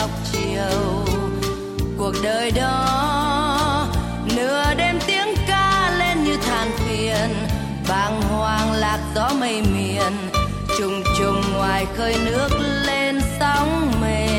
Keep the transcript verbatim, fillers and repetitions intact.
ngọc chiều. Cuộc đời đó nửa đêm tiếng ca lên như than phiền, bàng hoàng lạc gió mây miền, trùng trùng ngoài khơi nước lên sóng mềm.